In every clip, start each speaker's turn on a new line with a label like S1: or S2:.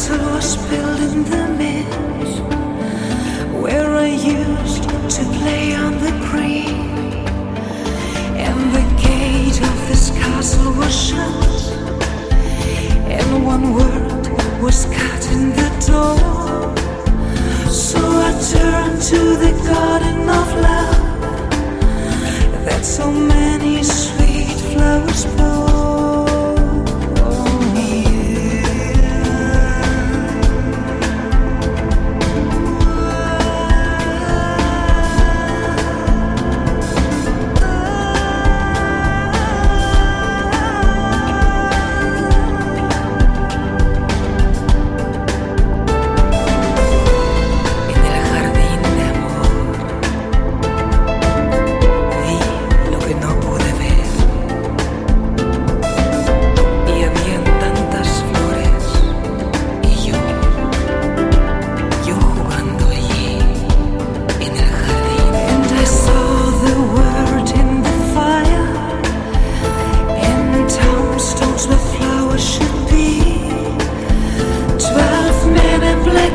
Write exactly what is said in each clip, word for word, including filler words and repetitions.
S1: castle was built in the mist, where I used to play on the green. And the gate of this castle was shut, and one word was cut in the door. So I turned to the garden of love that so many sweet flowers bore.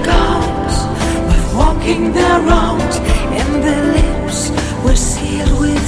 S1: Their arms and their lips were sealed with